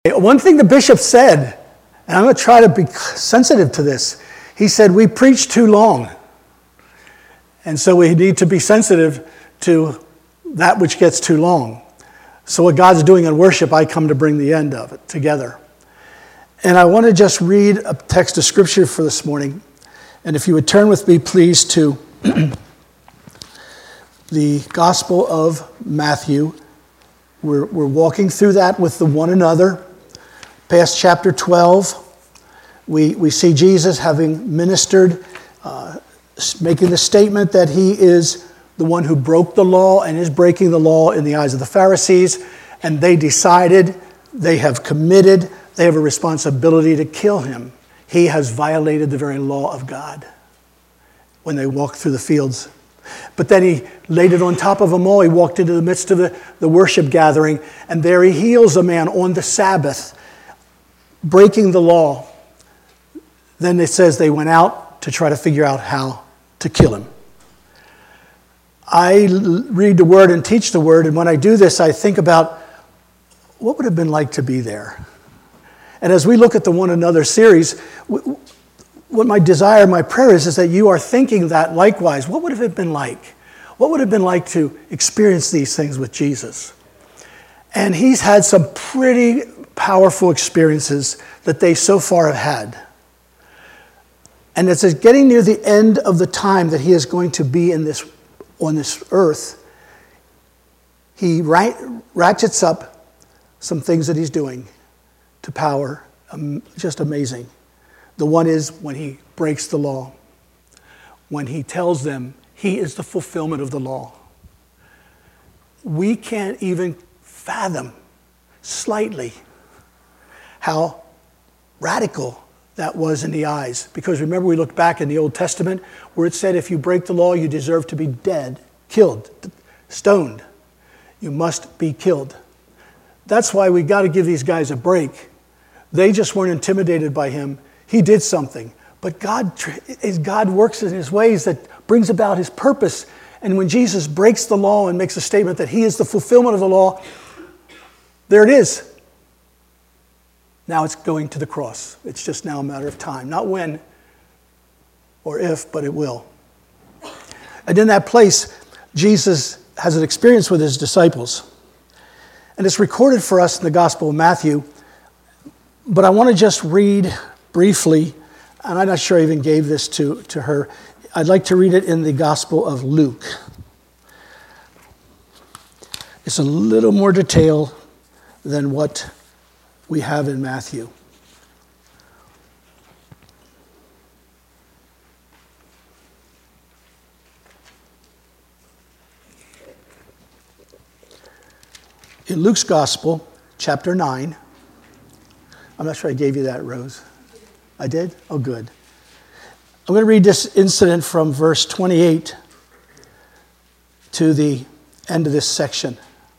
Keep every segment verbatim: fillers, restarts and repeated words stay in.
One thing the bishop said, and I'm going to try to be sensitive to this, he said, we preach too long. And so we need to be sensitive to that which gets too long. So what God's doing in worship, I come to bring the end of it together. And I want to just read a text of scripture for this morning. And if you would turn with me, please, to the Gospel of Matthew. We're, we're walking through that with the one another. Past chapter twelve, we, we see Jesus having ministered, uh, making the statement that he is the one who broke the law and is breaking the law in the eyes of the Pharisees. And they decided, they have committed, they have a responsibility to kill him. He has violated the very law of God when they walked through the fields. But then he laid it on top of them all. He walked into the midst of the, the worship gathering, and there he heals a man on the Sabbath, breaking the law. Then it says they went out to try to figure out how to kill him. I read the word and teach the word, and when I do this, I think about what would it have been like to be there. And as we look at the One Another series, what my desire, my prayer is, is that you are thinking that likewise. What would have it been like? What would it have been like to experience these things with Jesus? And he's had some pretty powerful experiences that they so far have had. And as it's getting near the end of the time that he is going to be in this, on this earth, he ratchets up some things that he's doing to power, um, just amazing. The one is when he breaks the law, when he tells them he is the fulfillment of the law. We can't even fathom slightly how radical that was in the eyes. Because remember, we looked back in the Old Testament where it said if you break the law, you deserve to be dead, killed, stoned. You must be killed. That's why we got to give these guys a break. They just weren't intimidated by him. He did something. But God, God works in his ways that brings about his purpose. And when Jesus breaks the law and makes a statement that he is the fulfillment of the law, there it is. Now it's going to the cross. It's just now a matter of time. Not when or if, but it will. And in that place, Jesus has an experience with his disciples. And it's recorded for us in the Gospel of Matthew. But I want to just read briefly, and I'm not sure I even gave this to, to her. I'd like to read it in the Gospel of Luke. It's a little more detail than what we have in Matthew. In Luke's Gospel, chapter nine, I'm not sure I gave you that, Rose. I did? Oh, good. I'm going to read this incident from verse twenty-eight to the end of this section.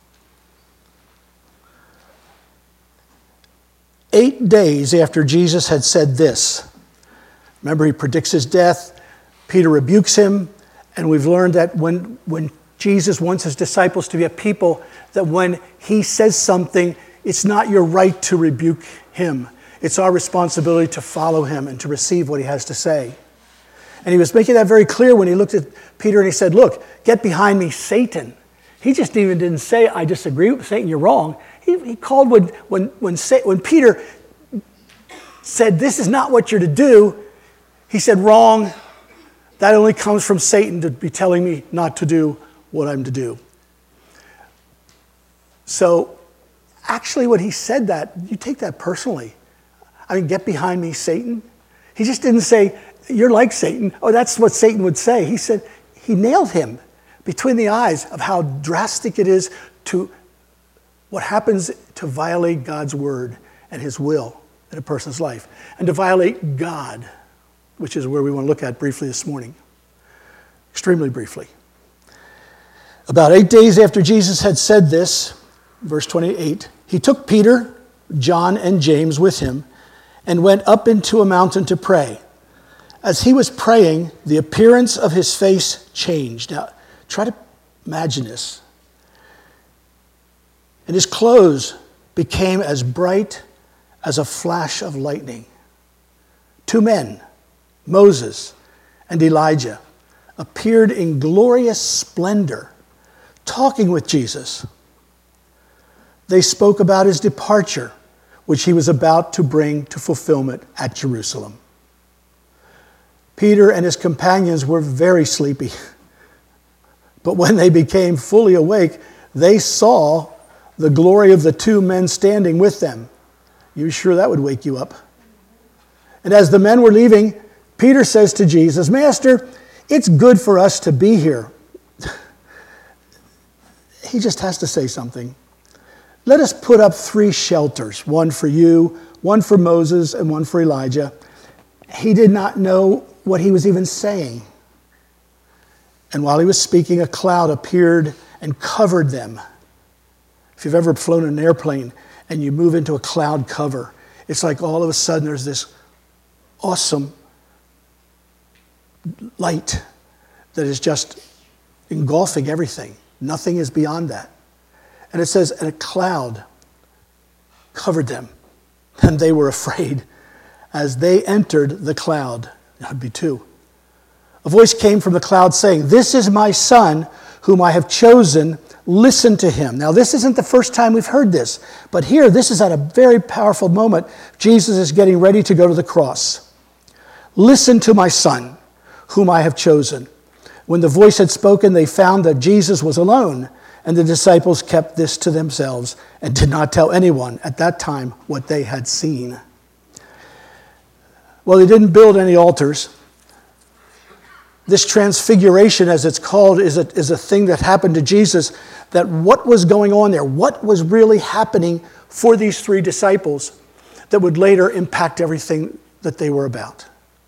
Eight days after Jesus had said this, remember he predicts his death, Peter rebukes him, and we've learned that when, when Jesus wants his disciples to be a people, that when he says something, it's not your right to rebuke him. It's our responsibility to follow him and to receive what he has to say. And he was making that very clear when he looked at Peter and he said, look, get behind me, Satan. He just even didn't say, I disagree with Satan, you're wrong. He, he called when, when, when, when Peter said, this is not what you're to do, he said, wrong. That only comes from Satan to be telling me not to do what I'm to do. So actually when he said that, you take that personally. I mean, get behind me, Satan. He just didn't say, you're like Satan. Oh, that's what Satan would say. He said, he nailed him between the eyes of how drastic it is to what happens to violate God's word and his will in a person's life. And to violate God, which is where we want to look at briefly this morning. Extremely briefly. About eight days after Jesus had said this, verse twenty-eight, he took Peter, John, and James with him and went up into a mountain to pray. As he was praying, the appearance of his face changed. Now, try to imagine this. And his clothes became as bright as a flash of lightning. Two men, Moses and Elijah, appeared in glorious splendor, talking with Jesus. They spoke about his departure, which he was about to bring to fulfillment at Jerusalem. Peter and his companions were very sleepy, but when they became fully awake, they saw the glory of the two men standing with them. You sure that would wake you up? And as the men were leaving, Peter says to Jesus, "Master, it's good for us to be here." He just has to say something. "Let us put up three shelters, one for you, one for Moses, and one for Elijah." He did not know what he was even saying. And while he was speaking, a cloud appeared and covered them. If you've ever flown in an airplane and you move into a cloud cover, it's like all of a sudden there's this awesome light that is just engulfing everything. Nothing is beyond that. And it says, and a cloud covered them, and they were afraid. As they entered the cloud, that would be two, a voice came from the cloud saying, "This is my son, whom I have chosen. Listen to him." Now, this isn't the first time we've heard this, but here, this is at a very powerful moment. Jesus is getting ready to go to the cross. "Listen to my son, whom I have chosen." When the voice had spoken, they found that Jesus was alone, and the disciples kept this to themselves and did not tell anyone at that time what they had seen. Well, they didn't build any altars. This transfiguration, as it's called, is a, is a thing that happened to Jesus, that what was going on there, what was really happening for these three disciples that would later impact everything that they were about.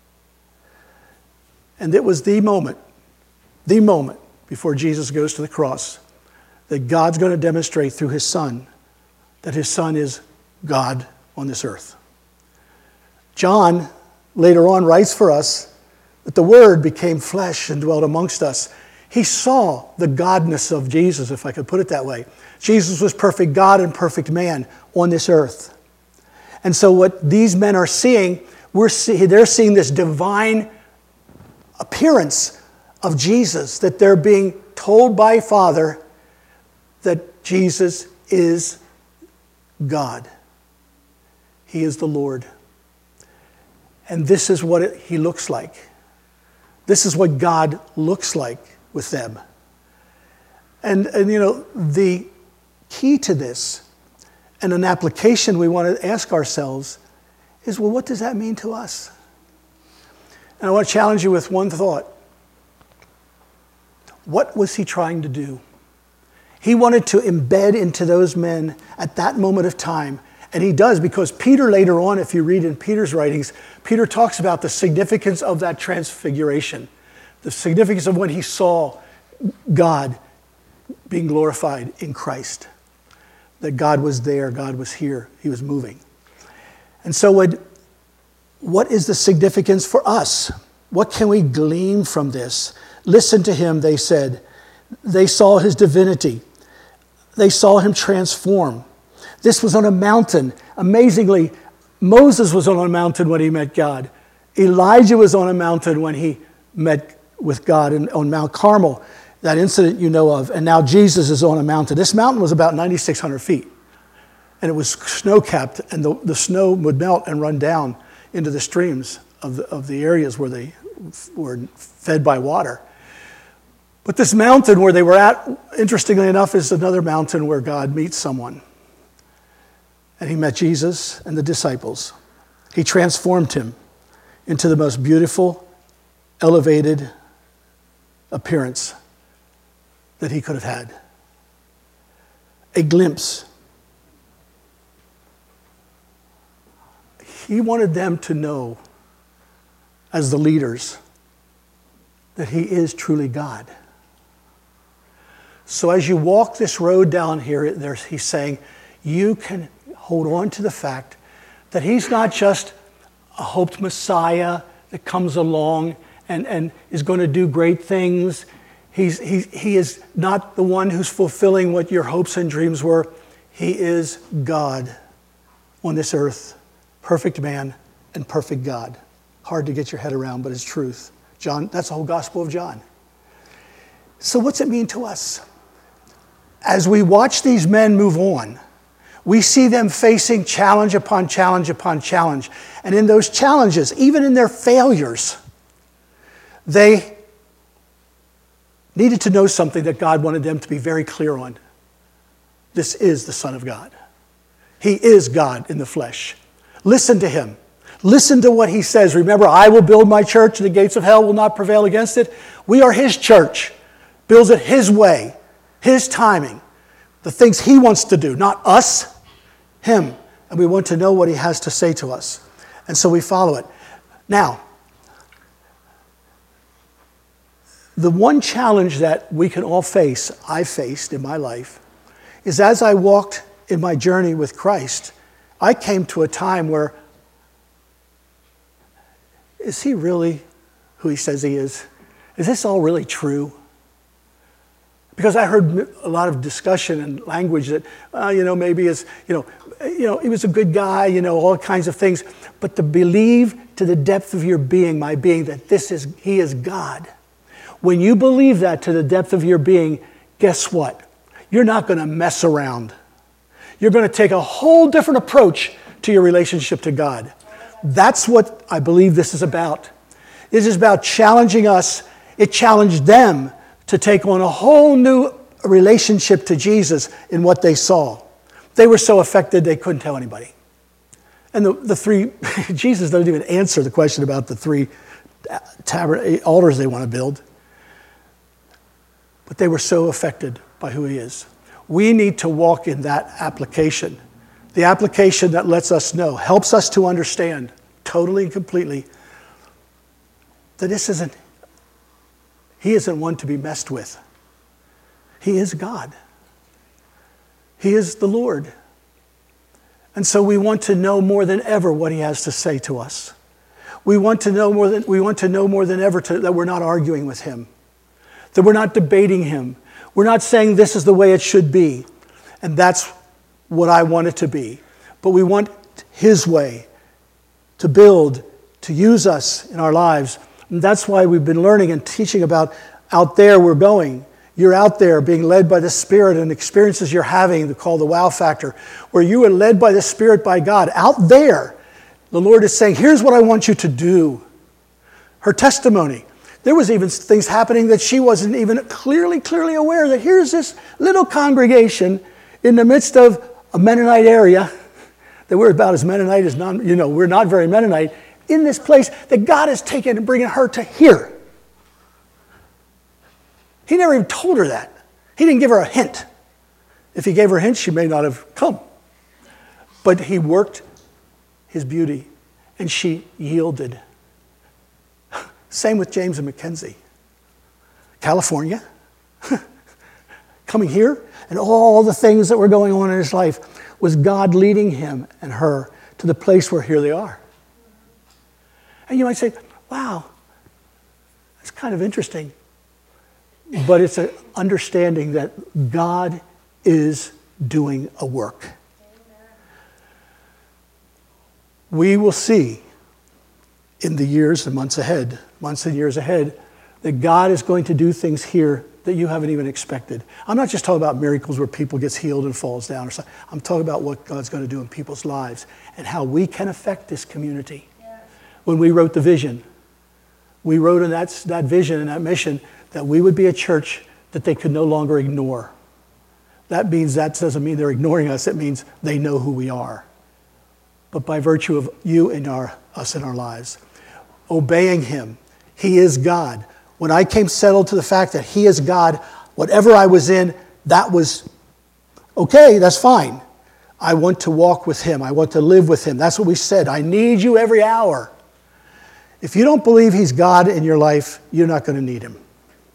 And it was the moment, the moment before Jesus goes to the cross, that God's going to demonstrate through his son that his son is God on this earth. John later on writes for us that the Word became flesh and dwelt amongst us. He saw the godness of Jesus, if I could put it that way. Jesus was perfect God and perfect man on this earth. And so what these men are seeing, we're see, they're seeing this divine appearance of Jesus, that they're being told by Father that Jesus is God. He is the Lord. And this is what it, he looks like. This is what God looks like with them. And, and you know, the key to this, and an application we want to ask ourselves, is, well, what does that mean to us? And I want to challenge you with one thought. What was he trying to do? He wanted to embed into those men at that moment of time. And he does, because Peter later on, if you read in Peter's writings, Peter talks about the significance of that transfiguration, the significance of when he saw God being glorified in Christ, that God was there, God was here, he was moving. And so what, what is the significance for us? What can we glean from this? Listen to him, they said. They saw his divinity. They saw him transform. This was on a mountain. Amazingly, Moses was on a mountain when he met God. Elijah was on a mountain when he met with God in, on Mount Carmel, that incident you know of. And now Jesus is on a mountain. This mountain was about nine thousand six hundred feet. And it was snow-capped, and the, the snow would melt and run down into the streams of the, of the areas where they were fed by water. But this mountain where they were at, interestingly enough, is another mountain where God meets someone. And he met Jesus and the disciples. He transformed him into the most beautiful, elevated appearance that he could have had. A glimpse. He wanted them to know, as the leaders, that he is truly God. So as you walk this road down here, there's, he's saying, you can hold on to the fact that he's not just a hoped Messiah that comes along and, and is going to do great things. He's, he, he is not the one who's fulfilling what your hopes and dreams were. He is God on this earth perfect man and perfect God. Hard to get your head around, but it's truth. John, that's the whole Gospel of John. So what's it mean to us? As we watch these men move on, we see them facing challenge upon challenge upon challenge. And in those challenges, even in their failures, they needed to know something that God wanted them to be very clear on. This is the Son of God. He is God in the flesh. Listen to him. Listen to what he says. Remember, I will build my church and the gates of hell will not prevail against it. We are his church. Builds it his way, his timing. The things he wants to do, not us, him. And we want to know what he has to say to us. And so we follow it. Now, the one challenge that we can all face, I faced in my life, is as I walked in my journey with Christ, I came to a time where, is he really who he says he is? Is this all really true? Because I heard a lot of discussion and language that, uh, you know, maybe it's, you know, you know, he was a good guy, you know, all kinds of things. But to believe to the depth of your being, my being, that this is, he is God. When you believe that to the depth of your being, guess what? You're not going to mess around. You're going to take a whole different approach to your relationship to God. That's what I believe this is about. This is about challenging us. It challenged them to take on a whole new relationship to Jesus in what they saw. They were so affected they couldn't tell anybody. And the, the three, Jesus doesn't even answer the question about the three tabern- altars they want to build. But they were so affected by who he is. We need to walk in that application. The application that lets us know, helps us to understand totally and completely that this isn't, he isn't one to be messed with. He is God. He is the Lord. And so we want to know more than ever what he has to say to us. We want to know more than, we want to know more than ever to, that we're not arguing with him, that we're not debating him. We're not saying this is the way it should be. And that's what I want it to be. But we want his way to build, to use us in our lives. And that's why we've been learning and teaching about out there we're going. You're out there being led by the Spirit, and experiences you're having called the wow factor, where you are led by the Spirit by God. Out there, the Lord is saying, here's what I want you to do. Her testimony. There was even things happening that she wasn't even clearly, clearly aware that here's this little congregation in the midst of a Mennonite area, that we're about as Mennonite as non, you know, we're not very Mennonite, in this place that God has taken and bringing her to here. He never even told her that. He didn't give her a hint. If he gave her a hint, she may not have come. But he worked his beauty, and she yielded. Same with James and Mackenzie. California, coming here, and all the things that were going on in his life was God leading him and her to the place where here they are. And you might say, wow, that's kind of interesting. But it's an understanding that God is doing a work. Amen. We will see in the years and months ahead, months and years ahead, that God is going to do things here that you haven't even expected. I'm not just talking about miracles where people gets healed and falls down or something. I'm talking about what God's going to do in people's lives and how we can affect this community. Yes. When we wrote the vision, we wrote in that, that vision and that mission that we would be a church that they could no longer ignore. That means that doesn't mean they're ignoring us. It means they know who we are. But by virtue of you and our, us in our lives, obeying him, he is God. When I came settled to the fact that he is God, whatever I was in, that was okay, that's fine. I want to walk with him. I want to live with him. That's what we said. I need you every hour. If you don't believe he's God in your life, you're not going to need him.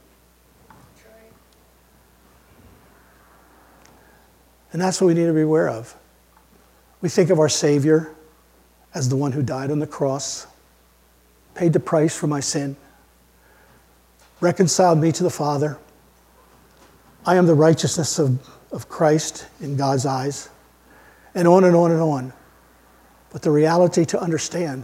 And that's what we need to be aware of. We think of our Savior as the one who died on the cross, paid the price for my sin, reconciled me to the Father. I am the righteousness of, of Christ in God's eyes, and on and on and on. But the reality to understand,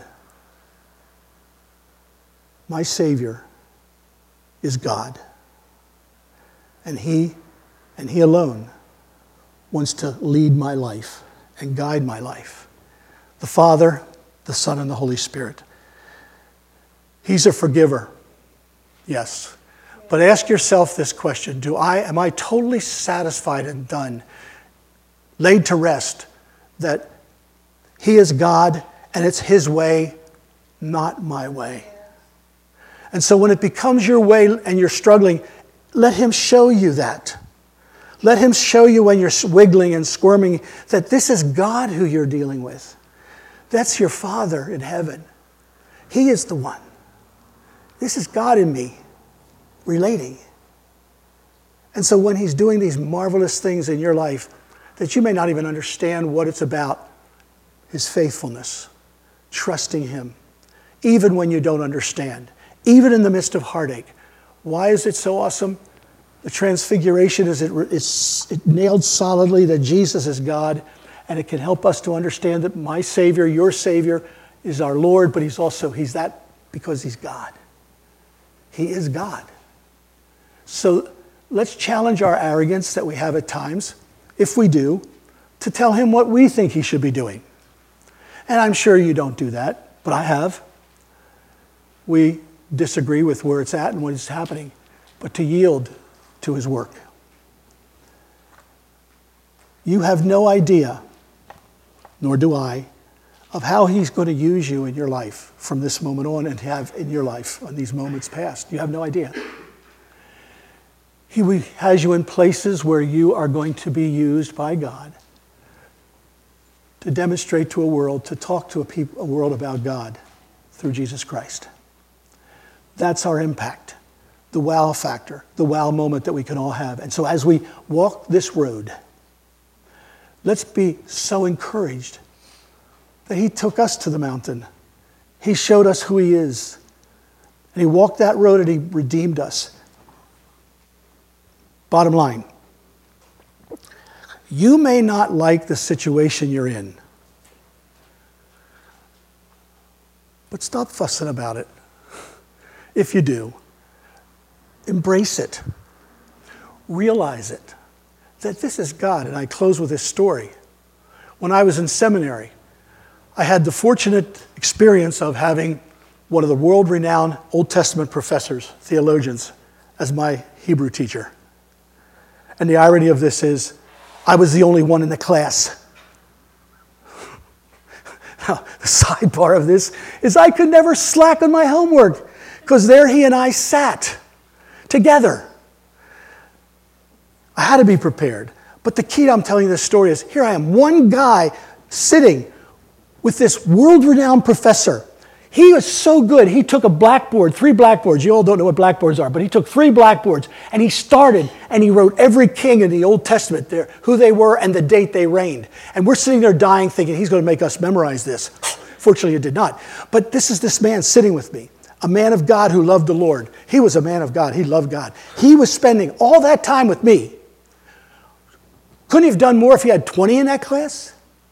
my Savior is God. And He, and He alone, wants to lead my life and guide my life. The Father, the Son, and the Holy Spirit. He's a forgiver, yes. But ask yourself this question: Do I, am I totally satisfied and done, laid to rest, that He is God and it's His way, not my way? And so when it becomes your way and you're struggling, let Him show you that. Let Him show you when you're wiggling and squirming that this is God who you're dealing with. That's your Father in heaven. He is the one. This is God in me relating. And so when He's doing these marvelous things in your life that you may not even understand what it's about, His faithfulness, trusting Him, even when you don't understand, even in the midst of heartache. Why is it so awesome? The Transfiguration is it, it's it nailed solidly that Jesus is God, and it can help us to understand that my Savior, your Savior, is our Lord, but He's also, He's that because He's God. He is God. So let's challenge our arrogance that we have at times, if we do, to tell Him what we think He should be doing. And I'm sure you don't do that, but I have. We disagree with where it's at and what is happening, but to yield to His work. You have no idea, nor do I, of how He's going to use you in your life from this moment on and have in your life on these moments past. You have no idea. He has you in places where you are going to be used by God to demonstrate to a world, to talk to a, people, a world about God through Jesus Christ. That's our impact, the wow factor, the wow moment that we can all have. And so as we walk this road, let's be so encouraged that He took us to the mountain. He showed us who He is. And He walked that road and He redeemed us. Bottom line, you may not like the situation you're in, but stop fussing about it. If you do, embrace it. Realize it, that this is God. And I close with this story. When I was in seminary, I had the fortunate experience of having one of the world-renowned Old Testament professors, theologians, as my Hebrew teacher. And the irony of this is, I was the only one in the class. Now, the sidebar of this is I could never slack on my homework because there he and I sat together. I had to be prepared. But the key to I'm telling you this story is, here I am, one guy sitting with this world-renowned professor. He was so good, he took a blackboard, three blackboards. You all don't know what blackboards are, but he took three blackboards, and he started, and he wrote every king in the Old Testament there, who they were and the date they reigned. And we're sitting there dying, thinking he's going to make us memorize this. Fortunately, it did not. But this is this man sitting with me, a man of God who loved the Lord. He was a man of God. He loved God. He was spending all that time with me. Couldn't he have done more if he had twenty in that class?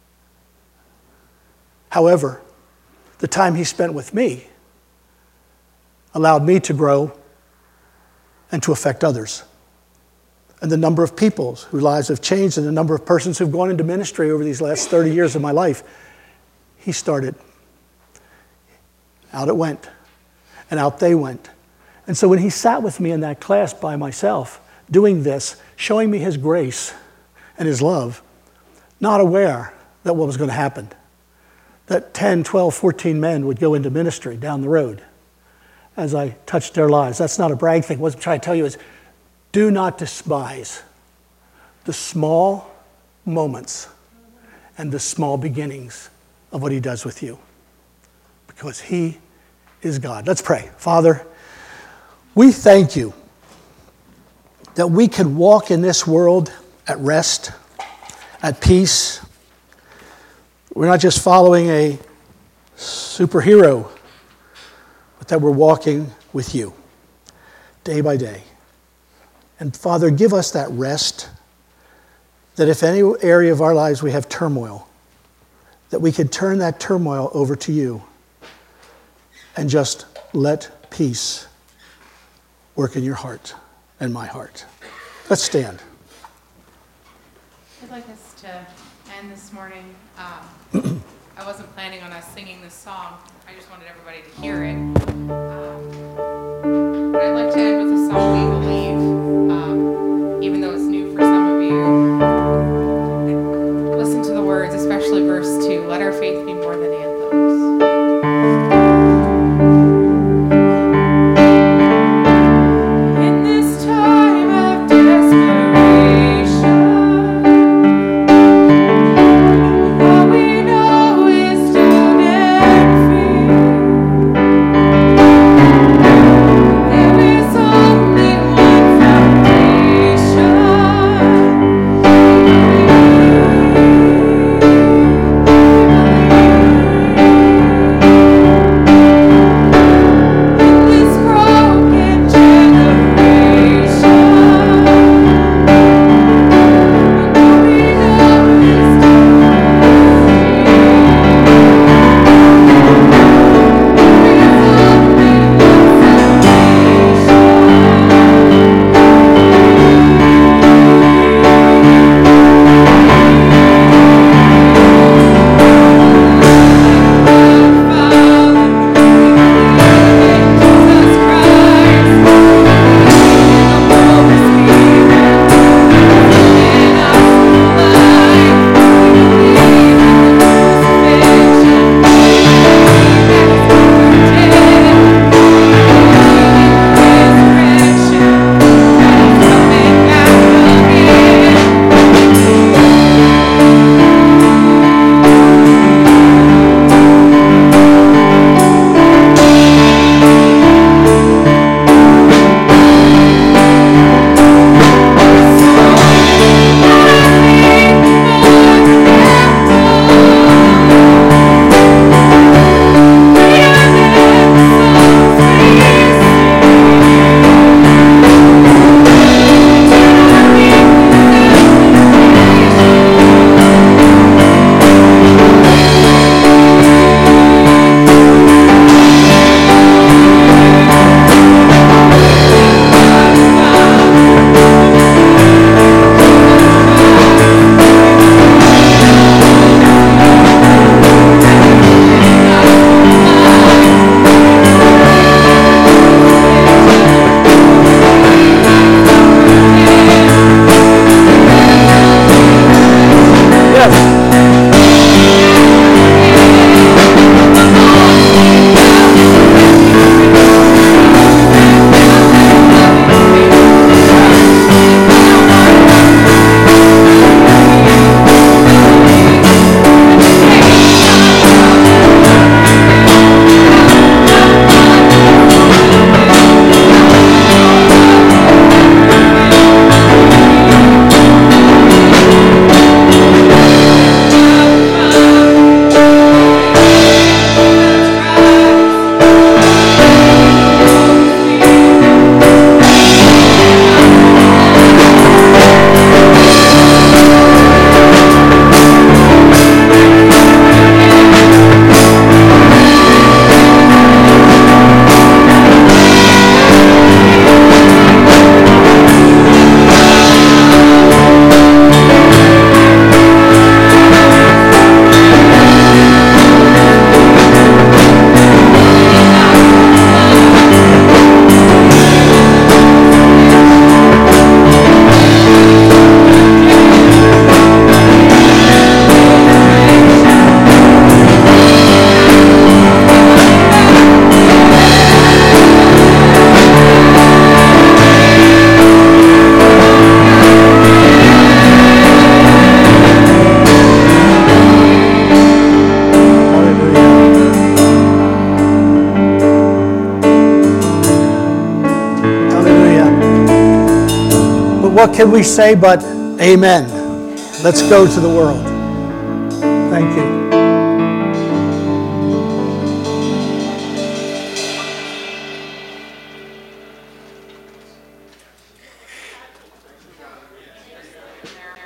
However, the time he spent with me allowed me to grow and to affect others. And the number of people whose lives have changed and the number of persons who've gone into ministry over these last thirty years of my life, he started. Out it went, and out they went. And so when he sat with me in that class by myself, doing this, showing me his grace and his love, not aware that what was going to happen, that ten, twelve, fourteen men would go into ministry down the road as I touched their lives. That's not a brag thing. What I'm trying to tell you is, do not despise the small moments and the small beginnings of what he does with you, because he is God. Let's pray. Father, we thank you that we can walk in this world at rest, at peace. We're not just following a superhero, but that we're walking with you day by day. And Father, give us that rest, that if any area of our lives we have turmoil, that we could turn that turmoil over to you and just let peace work in your heart and my heart. Let's stand. I'd like us to end this morning. Um, I wasn't planning on us singing this song. I just wanted everybody to hear it. Um, but I'd like to end with a song, We Believe, um, even though it's new for some of you. Listen to the words, especially verse two. Let our faith be more than anthems. In this time of desperation, all we know is doubt and fear. There is only one foundation. In this broken generation, all we know is what can we say but amen? Let's go to the world. Thank you.